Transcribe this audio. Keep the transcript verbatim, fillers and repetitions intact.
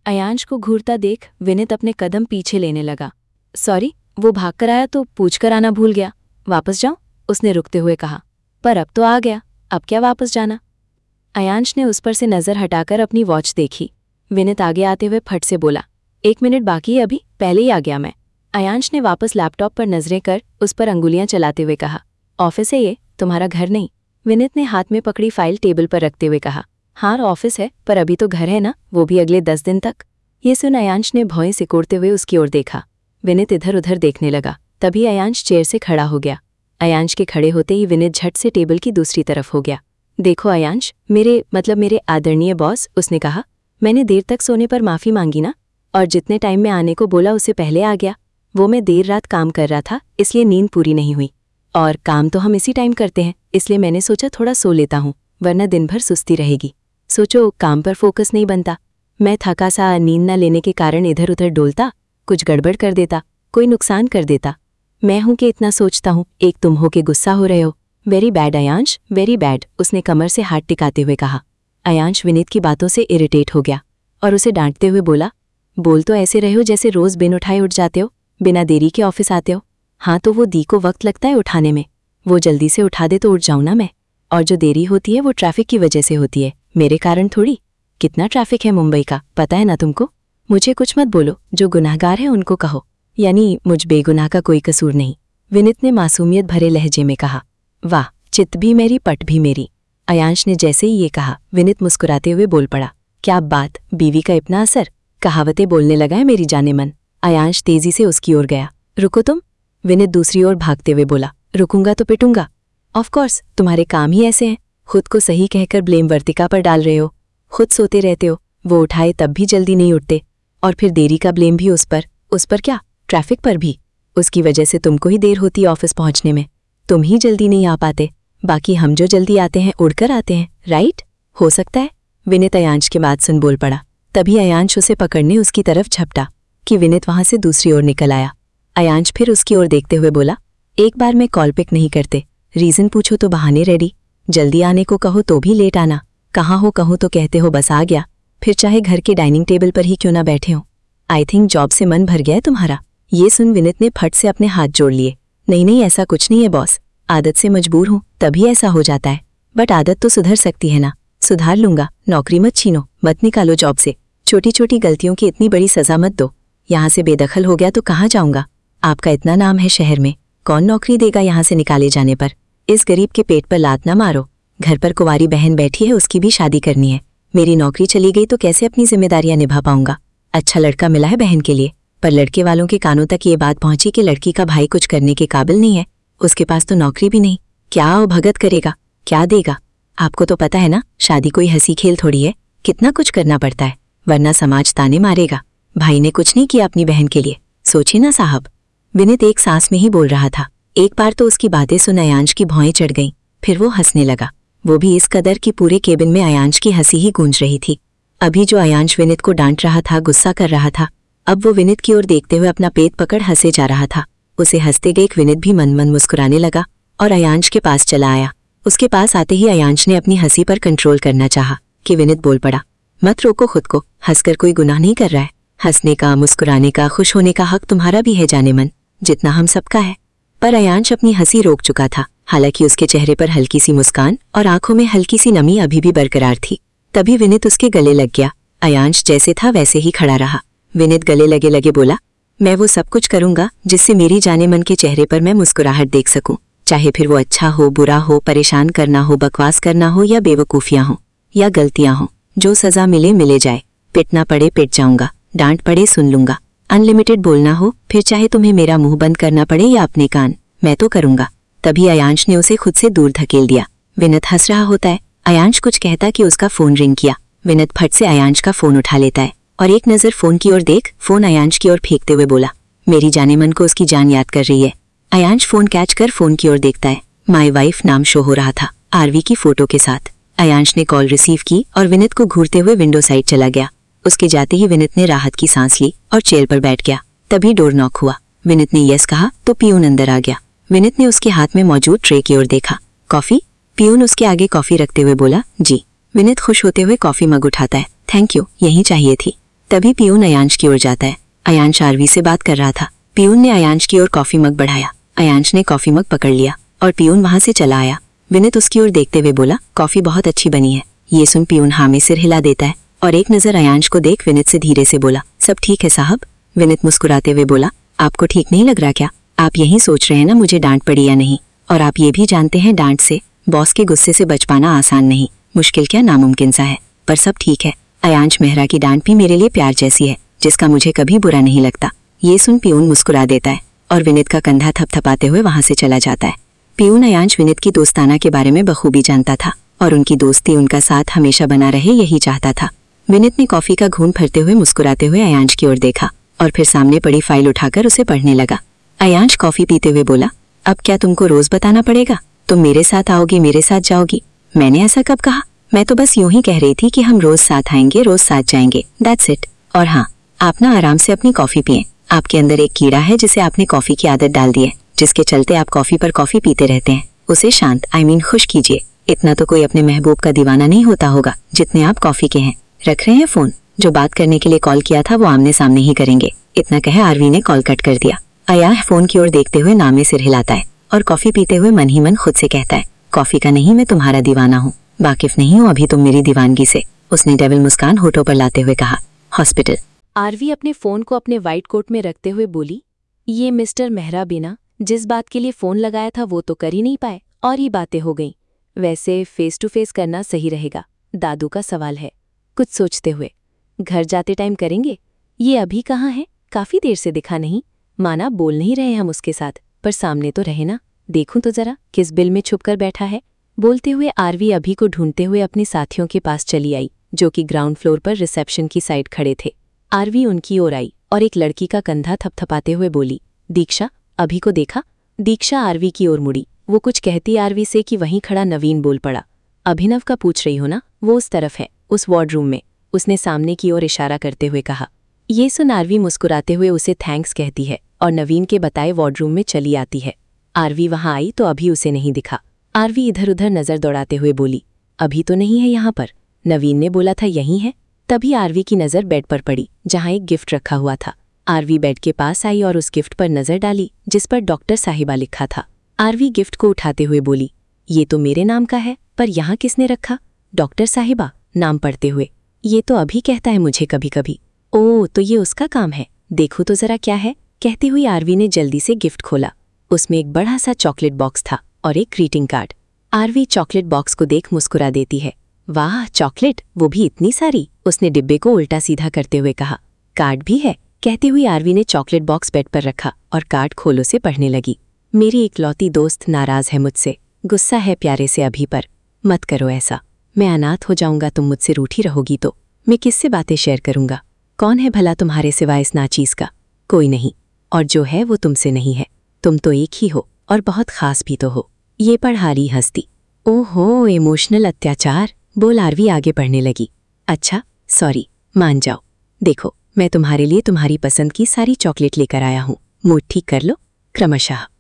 अयांश को घूरता देख विनित अपने कदम पीछे लेने लगा। सॉरी, वो भाग कर आया तो पूछ कर आना भूल गया। वापस जाऊं? उसने रुकते हुए कहा। पर अब तो आ गया, अब क्या वापस जाना? अयांश ने उस पर से नज़र हटाकर अपनी वॉच देखी। विनित आगे आते हुए फट से बोला, एक मिनट बाकी है अभी, पहले ही आ गया मैं। अयांश ने वापस लैपटॉप पर नजरें कर उस पर अंगुलियां चलाते हुए कहा, ऑफिस है ये, तुम्हारा घर नहीं। विनित ने हाथ में पकड़ी फाइल टेबल पर रखते हुए कहा, हाँ ऑफिस है, पर अभी तो घर है ना, वो भी अगले दस दिन तक। ये सुन अयांश ने भौएं सिकोड़ते हुए उसकी ओर देखा। विनित इधर उधर देखने लगा। तभी अयांश चेयर से खड़ा हो गया। अयांश के खड़े होते ही विनित झट से टेबल की दूसरी तरफ हो गया। देखो अयांश, मेरे मतलब मेरे आदरणीय बॉस, उसने कहा, मैंने देर तक सोने पर माफ़ी मांगी ना, और जितने टाइम में आने को बोला उससे पहले आ गया। वो मैं देर रात काम कर रहा था, इसलिए नींद पूरी नहीं हुई, और काम तो हम इसी टाइम करते हैं, इसलिए मैंने सोचा थोड़ा सो लेता हूँ, वरना दिन भर सुस्ती रहेगी। सोचो काम पर फोकस नहीं बनता। मैं थका सा नींद न लेने के कारण इधर उधर डोलता, कुछ गड़बड़ कर देता, कोई नुकसान कर देता। मैं हूं कि इतना सोचता हूं, एक तुम हो के गुस्सा हो रहे हो। Very bad Ayansh, very bad, उसने कमर से हाथ टिकाते हुए कहा। अयांश विनीत की बातों से इरिटेट हो गया और उसे डांटते हुए बोला, बोल तो ऐसे रहे हो जैसे रोज बिन उठाए उठ जाते हो, बिना देरी के ऑफिस आते हो। हाँ तो वो दी को वक्त लगता है उठाने में, वो जल्दी से उठा दे तो उठ जाऊं ना मैं, और जो देरी होती है वो ट्रैफिक की वजह से होती है, मेरे कारण थोड़ी। कितना ट्रैफिक है मुंबई का, पता है ना तुमको? मुझे कुछ मत बोलो, जो गुनाहगार है उनको कहो, यानी मुझ बेगुनाह का कोई कसूर नहीं, विनित ने मासूमियत भरे लहजे में कहा। वाह, चित भी मेरी पट भी मेरी। अयांश ने जैसे ही ये कहा, विनित मुस्कुराते हुए बोल पड़ा, क्या बात, बीवी का इतना असर, कहावतें बोलने लगा है मेरी जाने मन। अयांश तेजी से उसकी ओर गया। रुको तुम, विनित दूसरी ओर भागते हुए बोला। रुकूंगा तो पिटूंगा। ऑफ कोर्स, तुम्हारे काम ही ऐसे हैं, खुद को सही कहकर ब्लेम वर्तिका पर डाल रहे हो। खुद सोते रहते हो, वो उठाए तब भी जल्दी नहीं उठते, और फिर देरी का ब्लेम भी उस पर। उस पर क्या, ट्रैफिक पर भी। उसकी वजह से तुमको ही देर होती ऑफिस पहुंचने में, तुम ही जल्दी नहीं आ पाते, बाकी हम जो जल्दी आते हैं उड़कर आते हैं, राइट? हो सकता है, विनित अयांश के बात सुन बोल पड़ा। तभी अयांश उसे पकड़ने उसकी तरफ झपटा कि विनित वहां से दूसरी ओर निकल आया। अयांश फिर उसकी ओर देखते हुए बोला, एक बार में कॉल पिक नहीं करते, रीजन पूछो तो बहाने रेडी, जल्दी आने को कहो तो भी लेट आना, कहाँ हो कहूँ तो कहते हो बस आ गया, फिर चाहे घर के डाइनिंग टेबल पर ही क्यों ना बैठे हो। आई थिंक जॉब से मन भर गया है तुम्हारा। ये सुन विनित ने फट से अपने हाथ जोड़ लिए। नहीं नहीं, ऐसा कुछ नहीं है बॉस, आदत से मजबूर हूँ तभी ऐसा हो जाता है, बट आदत तो सुधर सकती है ना। सुधार लूंगा, नौकरी मत छीनो, मत निकालो जॉब से, छोटी छोटी गलतियों की इतनी बड़ी सजा मत दो। यहाँ से बेदखल हो गया तो कहाँ जाऊंगा? आपका इतना नाम है शहर में, कौन नौकरी देगा यहाँ से निकाले जाने पर? इस गरीब के पेट पर लात ना मारो। घर पर कुंवारी बहन बैठी है, उसकी भी शादी करनी है। मेरी नौकरी चली गई तो कैसे अपनी जिम्मेदारियां निभा पाऊंगा? अच्छा लड़का मिला है बहन के लिए, पर लड़के वालों के कानों तक ये बात पहुंची कि लड़की का भाई कुछ करने के काबिल नहीं है, उसके पास तो नौकरी भी नहीं, क्या ओ भगत करेगा, क्या देगा? आपको तो पता है ना, शादी कोई हंसी खेल थोड़ी है, कितना कुछ करना पड़ता है, वरना समाज ताने मारेगा। भाई ने कुछ नहीं किया अपनी बहन के लिए, सोचिए ना साहब। विनित एक सांस में ही बोल रहा था। एक बार तो उसकी बातें सुन अयांश की भौएं चढ़ गईं, फिर वो हंसने लगा, वो भी इस कदर कि पूरे केबिन में अयांश की हंसी ही गूंज रही थी। अभी जो अयांश विनित को डांट रहा था, गुस्सा कर रहा था, अब वो विनित की ओर देखते हुए अपना पेट पकड़ हंसे जा रहा था। उसे हंसते देख विनित भी मन मन मुस्कुराने लगा और अयांश के पास चला आया। उसके पास आते ही अयांश ने अपनी हंसी पर कंट्रोल करना चाहा कि विनित बोल पड़ा, मत रोको खुद को, हंसकर कोई गुनाह नहीं कर रहा है। हंसने का, मुस्कुराने का, खुश होने का हक तुम्हारा भी है जाने मन, जितना हम सबका है। पर अयांश अपनी हंसी रोक चुका था, हालांकि उसके चेहरे पर हल्की सी मुस्कान और आंखों में हल्की सी नमी अभी भी बरकरार थी। तभी विनित उसके गले लग गया। अयांश जैसे था वैसे ही खड़ा रहा। विनित गले लगे लगे बोला, मैं वो सब कुछ करूंगा जिससे मेरी जाने मन के चेहरे पर मैं मुस्कुराहट देख सकूं, चाहे फिर वो अच्छा हो, बुरा हो, परेशान करना हो, बकवास करना हो, या बेवकूफियां हो या गलतियां हो। जो सजा मिले मिले जाए, पिटना पड़े पिट जाऊंगा, डांट पड़े सुन लूंगा, अनलिमिटेड बोलना हो, फिर चाहे तुम्हें मेरा मुंह बंद करना पड़े या अपने कान, मैं तो करूंगा। तभी अयांश ने उसे खुद से दूर धकेल दिया। विनित हंस रहा होता है, अयांश कुछ कहता कि उसका फोन रिंग किया। विनित फट से अयांश का फोन उठा लेता है और एक नजर फोन की ओर देख फोन अयांश की ओर फेंकते हुए बोला, मेरी जाने मन को उसकी जान याद कर रही है। अयांश फोन कैच कर फोन की ओर देखता है। माय वाइफ नाम शो हो रहा था आरवी की फोटो के साथ। अयांश ने कॉल रिसीव की और विनित को घूरते हुए विंडो साइड चला गया। उसके जाते ही विनित ने राहत की सांस ली और चेयर पर बैठ गया। तभी डोर नॉक हुआ। विनित ने यस कहा तो पियून अंदर आ गया। विनित ने उसके हाथ में मौजूद ट्रे की ओर देखा। कॉफी? पियून उसके आगे कॉफी रखते हुए बोला, जी। विनित खुश होते हुए कॉफी मग उठाता है। थैंक यू, यही चाहिए थी। तभी पियून अयांश की ओर जाता है। अयांश आरवी से बात कर रहा था। पियून ने अयांश की ओर कॉफी मग बढ़ाया। अयांश ने कॉफी मग पकड़ लिया और पियून वहां से चला आया। विनीत उसकी ओर देखते हुए बोला, कॉफी बहुत अच्छी बनी है। ये सुन पियून हाँ में सिर हिला देता है और एक नजर अयांश को देख विनीत से धीरे से बोला, सब ठीक है साहब। विनीत मुस्कुराते हुए बोला, आपको ठीक नहीं लग रहा क्या? आप यही सोच रहे हैं ना मुझे डांट पड़ी या नहीं, और आप ये भी जानते हैं डांट से, बॉस के गुस्से से बच पाना आसान नहीं, मुश्किल क्या नामुमकिन सा है, पर सब ठीक है। अयांश मेहरा की डांट भी मेरे लिए प्यार जैसी है, जिसका मुझे कभी बुरा नहीं लगता। ये सुन पियून मुस्कुरा देता है और विनीत का कंधा थपथपाते हुए वहां से चला जाता है। पियून अयांश विनीत की दोस्ताना के बारे में बखूबी जानता था और उनकी दोस्ती उनका साथ हमेशा बना रहे यही चाहता था। विनीत ने कॉफी का घूंट भरते हुए मुस्कुराते हुए अयांश की ओर देखा और फिर सामने पड़ी फाइल उठाकर उसे पढ़ने लगा। अयांश कॉफी पीते हुए बोला, अब क्या तुमको रोज बताना पड़ेगा? तुम मेरे साथ आओगी, मेरे साथ जाओगी? मैंने ऐसा कब कहा? मैं तो बस यूं ही कह रही थी कि हम रोज साथ आएंगे, रोज साथ जाएंगे, दैट्स इट। और हाँ, आप ना आराम से अपनी कॉफी पिए। आपके अंदर एक कीड़ा है जिसे आपने कॉफी की आदत डाल दी है, जिसके चलते आप कॉफी पर कॉफी पीते रहते हैं। उसे शांत आई मीन खुश कीजिए। इतना तो कोई अपने महबूब का दीवाना नहीं होता होगा जितने आप कॉफी के हैं। रख रहे हैं फोन? जो बात करने के लिए कॉल किया था वो आमने सामने ही करेंगे। इतना कहे आरवी ने कॉल कट कर दिया। अयांश फोन की ओर देखते हुए नाम में सिर हिलाता है और कॉफी पीते हुए मन ही मन खुद से कहता है, कॉफी का नहीं मैं तुम्हारा दीवाना हूँ, वाकिफ नहीं हूँ अभी तुम मेरी दीवानगी से। उसने डेविल मुस्कान होठों पर लाते हुए कहा। हॉस्पिटल। आरवी अपने फोन को अपने वाइट कोट में रखते हुए बोली, ये मिस्टर मेहरा बिना जिस बात के लिए फोन लगाया था वो तो कर ही नहीं पाए और ये बातें हो गईं। वैसे फेस टू फेस करना सही रहेगा, दादू का सवाल है। कुछ सोचते हुए, घर जाते टाइम करेंगे। ये अभी कहाँ है? काफी देर से दिखा नहीं। माना बोल नहीं रहे हम उसके साथ, पर सामने तो रहे ना। देखूं तो जरा किस बिल में छुपकर बैठा है। बोलते हुए आरवी अभी को ढूंढते हुए अपने साथियों के पास चली आई, जो कि ग्राउंड फ्लोर पर रिसेप्शन की साइड खड़े थे। आरवी उनकी ओर आई और एक लड़की का कंधा थपथपाते हुए बोली, दीक्षा, अभी को देखा? दीक्षा आरवी की ओर मुड़ी। वो कुछ कहती आरवी से कि वहीं खड़ा नवीन बोल पड़ा, अभिनव का पूछ रही हो ना? वो उस तरफ है, उस वार्डरूम में। उसने सामने की ओर इशारा करते हुए कहा। ये सुन आरवी मुस्कुराते हुए उसे थैंक्स कहती है और नवीन के बताए वार्डरूम में चली आती है। आरवी वहां आई तो अभी उसे नहीं दिखा। आरवी इधर उधर नजर दौड़ाते हुए बोली, अभी तो नहीं है यहाँ पर। नवीन ने बोला था यहीं है। तभी आरवी की नजर बेड पर पड़ी जहां एक गिफ्ट रखा हुआ था। आरवी बेड के पास आई और उस गिफ्ट पर नजर डाली जिस पर डॉक्टर साहिबा लिखा था। आरवी गिफ्ट को उठाते हुए बोली, ये तो मेरे नाम का है, पर यहाँ किसने रखा? डॉक्टर साहिबा, नाम पढ़ते हुए। ये तो अभी कहता है मुझे कभी कभी। ओह, तो ये उसका काम है। देखो तो जरा क्या है। कहती हुई आरवी ने जल्दी से गिफ्ट खोला। उसमें एक बड़ा सा चॉकलेट बॉक्स था और एक greeting card. Aarvi chocolate box को देख मुस्कुरा देती है। वाह, चॉकलेट, वो भी इतनी सारी। उसने डिब्बे को उल्टा सीधा करते हुए कहा। कार्ड भी है। कहती हुई आरवी ने चॉकलेट बॉक्स बेड पर रखा और कार्ड खोलो से पढ़ने लगी। मेरी इकलौती दोस्त नाराज है मुझसे, गुस्सा है प्यारे से अभी पर। मत करो ऐसा, मैं अनाथ हो जाऊंगा तुम मुझसे रूठी रहोगी तो। मैं किससे बातें शेयर करूंगा? कौन है भला तुम्हारे सिवाय इस नाचीज का? कोई नहीं, और जो है वो तुमसे नहीं है। तुम तो एक ही हो और बहुत खास भी तो हो। ये पढ़ हारी हंसती। ओहो, इमोशनल अत्याचार। बोल आरवी आगे बढ़ने लगी। अच्छा सॉरी, मान जाओ। देखो, मैं तुम्हारे लिए तुम्हारी पसंद की सारी चॉकलेट लेकर आया हूँ। मूड ठीक कर लो क्रमशः।